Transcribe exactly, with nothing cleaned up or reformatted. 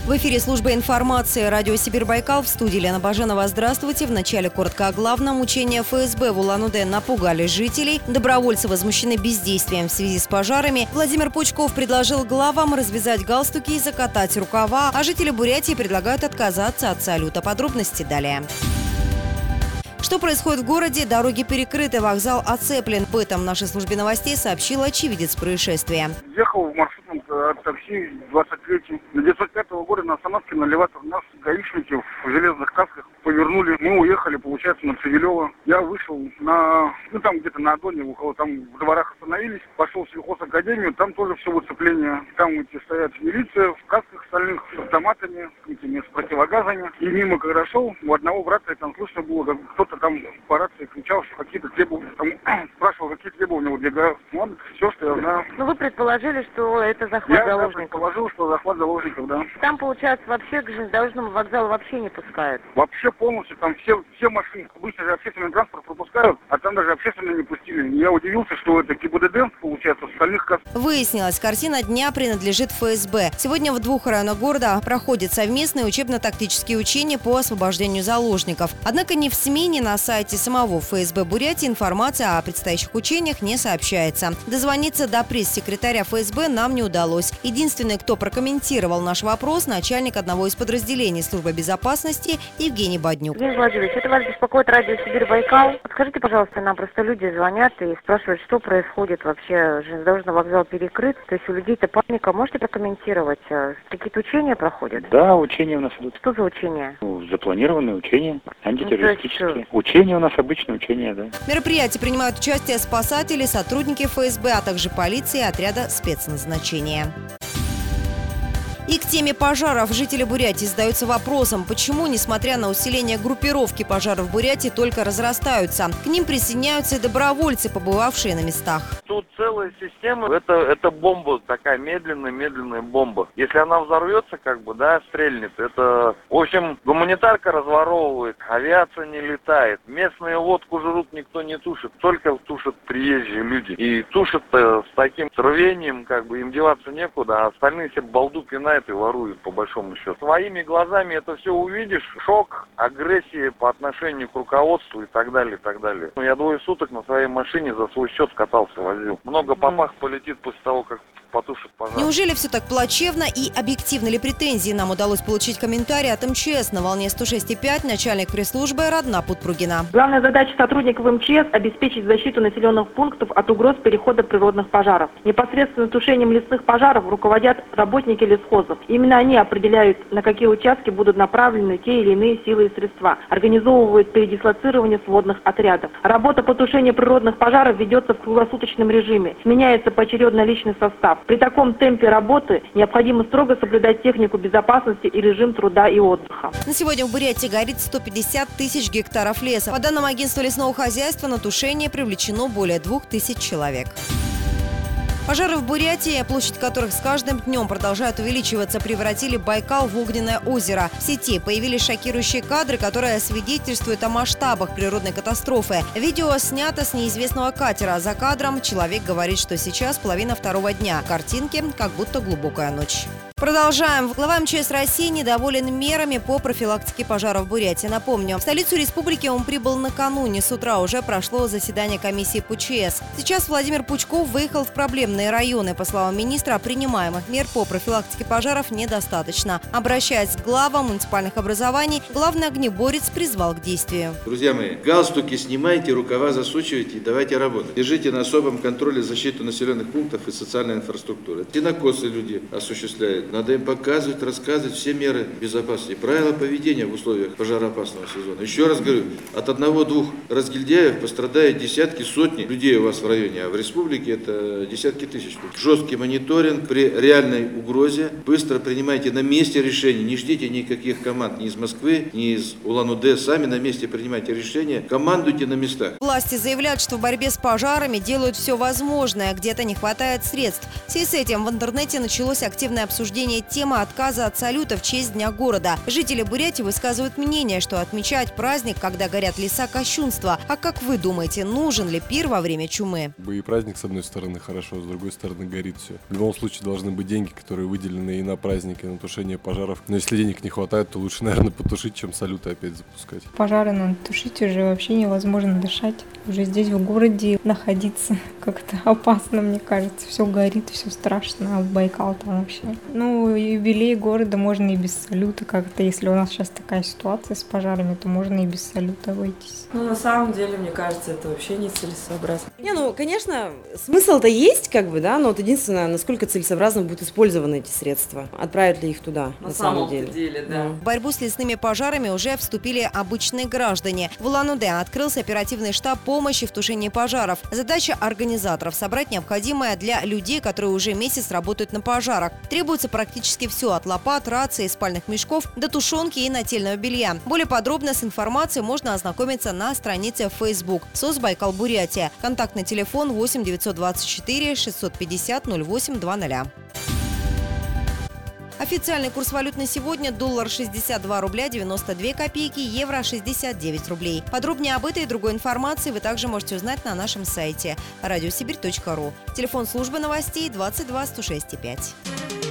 В эфире служба информации «Радио Сибирь-Байкал», в студии Лена Баженова. Здравствуйте. В начале коротко о главном. Учения эф эс бэ в Улан-Удэ напугали жителей. Добровольцы возмущены бездействием в связи с пожарами. Владимир Пучков предложил главам развязать галстуки и закатать рукава, а жители Бурятии предлагают отказаться от салюта. Подробности далее. Что происходит в городе? Дороги перекрыты, вокзал оцеплен. Об этом в нашей службе новостей сообщил очевидец происшествия. Ехал в маршрутном такси двадцать третий. девятьсот пятого года на остановке на элеватор нас гаишники в железных касках повернули. Мы уехали, получается, на Цивилево. Я вышел на, ну там где-то на Адоне, около, там в дворах остановились. Пошел в сельхозакадемию, там тоже все выцепление. Там эти стоят милиция в касках стальных, с автоматами, с, этими, с противогазами. И мимо, когда шел, у одного брата там слышно было, как кто-то там по рации кричал, что какие-то требования, там, спрашивал, какие требования выдвигают. Вот все, что я знаю. Ну вы предположили, что это захват я, заложников? Я предположил, что захват заложников, да. Там, получается, вообще к железнодорожному вокзалу вообще не пускают? Вообще полностью, там все, все машины, обычно же общественный транспорт пропускают, а там даже общественно не пустили. Я удивился, что это ГИБДД, получается, в стальных касках. Выяснилось, картина дня принадлежит эф эс бэ. Сегодня в двух районах города проходят совместные учебно-тактические учения по освобождению заложников. Однако ни в СМИ, ни на сайте самого эф эс бэ Бурятии информация о предстоящих учениях не сообщается. Дозвониться до пресс-секретаря эф эс бэ нам не удалось. Единственный, кто прокомментировал наш вопрос, начальник одного из подразделений службы безопасности Евгений Баднюк. Евгений Владимирович, это вас беспокоит радио Сибирь-Байкал. Подскажите, пожалуйста, нам просто люди звонят и спрашивают, что происходит вообще. Железнодорожный вокзал перекрыт, то есть у людей-то паника. Можете прокомментировать? Какие-то учения проходят? Да, учения у нас идут. Что за учения? Ну, запланированные учения, антитеррористические. Ну, учения у нас обычные учения, да. В мероприятии принимают участие спасатели, сотрудники эф эс бэ, а также полиция и отряда спецназначения. И к теме пожаров жители Бурятии задаются вопросом, почему, несмотря на усиление группировки, пожаров в Бурятии только разрастаются. К ним присоединяются и добровольцы, побывавшие на местах. Тут целая система, это, это бомба, такая медленная-медленная бомба. Если она взорвется, как бы, да, стрельнет, это, в общем, гуманитарка разворовывает, авиация не летает, местные лодку жрут, никто не тушит, только тушат приезжие люди. И тушат-то с таким рвением, как бы, им деваться некуда, а остальные все балду пинают и воруют, по большому счету. Своими глазами это все увидишь, шок, агрессия по отношению к руководству и так далее, и так далее. Ну, я двое суток на своей машине за свой счет катался, возил. Много попах полетит после того, как потушит пожар. Неужели все так плачевно и объективны ли претензии? Нам удалось получить комментарий от эм че эс. На волне сто шесть и пять начальник пресс-службы Радна Путпругина. Главная задача сотрудников эм че эс – обеспечить защиту населенных пунктов от угроз перехода природных пожаров. Непосредственно тушением лесных пожаров руководят работники лесхозов. Именно они определяют, на какие участки будут направлены те или иные силы и средства. Организовывают передислоцирование сводных отрядов. Работа по тушению природных пожаров ведется в круглосуточном режиме. Сменяется поочередно личный состав. При таком темпе работы необходимо строго соблюдать технику безопасности и режим труда и отдыха. На сегодня в Бурятии горит сто пятьдесят тысяч гектаров леса. По данным агентства лесного хозяйства, на тушение привлечено более двух тысяч человек. Пожары в Бурятии, площадь которых с каждым днем продолжает увеличиваться, превратили Байкал в огненное озеро. В сети появились шокирующие кадры, которые свидетельствуют о масштабах природной катастрофы. Видео снято с неизвестного катера. За кадром человек говорит, что сейчас половина второго дня. Картинки, как будто глубокая ночь. Продолжаем. Глава эм че эс России недоволен мерами по профилактике пожаров в Бурятии. Напомню, в столицу республики он прибыл накануне. С утра уже прошло заседание комиссии пэ че эс. Сейчас Владимир Пучков выехал в проблемные районы. По словам министра, принимаемых мер по профилактике пожаров недостаточно. Обращаясь к главам муниципальных образований, главный огнеборец призвал к действию. Друзья мои, галстуки снимайте, рукава засучивайте и давайте работать. Держите на особом контроле защиту населенных пунктов и социальной инфраструктуры. Сенокосы люди осуществляют. Надо им показывать, рассказывать все меры безопасности, правила поведения в условиях пожароопасного сезона. Еще раз говорю, от одного-двух разгильдяев пострадают десятки, сотни людей у вас в районе, а в республике это десятки тысяч. Жесткий мониторинг при реальной угрозе. Быстро принимайте на месте решения, не ждите никаких команд ни из Москвы, ни из Улан-Удэ. Сами на месте принимайте решения, командуйте на местах. Власти заявляют, что в борьбе с пожарами делают все возможное, где-то не хватает средств. В связи с этим в интернете началось активное обсуждение обсуждения темы отказа от салюта в честь Дня города. Жители Бурятии высказывают мнение, что отмечать праздник, когда горят леса, кощунство. А как вы думаете, нужен ли пир во время чумы? И праздник, с одной стороны, хорошо, с другой стороны, горит все. В любом случае должны быть деньги, которые выделены и на праздники, и на тушение пожаров. Но если денег не хватает, то лучше, наверное, потушить, чем салюты опять запускать. Пожары надо тушить, уже вообще невозможно дышать. Уже здесь в городе находиться как-то опасно, мне кажется. Все горит, все страшно, а в Байкал там вообще. Ну, юбилей города можно и без салюта как-то. Если у нас сейчас такая ситуация с пожарами, то можно и без салюта обойтись. Ну, на самом деле, мне кажется, это вообще нецелесообразно. Не, ну, конечно, смысл-то есть, как бы, да, но вот единственное, насколько целесообразно будут использованы эти средства. Отправят ли их туда, на, на самом деле. деле да. В борьбу с лесными пожарами уже вступили обычные граждане. В Улан-Удэ открылся оперативный штаб помощи в тушении пожаров. Задача организаторов – собрать необходимое для людей, которые уже месяц работают на пожарах. Требуется практически все – от лопат, рации, спальных мешков до тушенки и нательного белья. Более подробно с информацией можно ознакомиться на странице в Facebook СОС Байкал Бурятия. Контактный телефон восемь девятьсот двадцать четыре шестьсот пятьдесят ноль восемь двадцать. Официальный курс валют на сегодня: доллар шестьдесят два рубля девяносто две копейки, евро шестьдесят девять рублей. Подробнее об этой и другой информации вы также можете узнать на нашем сайте радиосибирь точка ру. Телефон службы новостей двадцать два сто шесть и пять.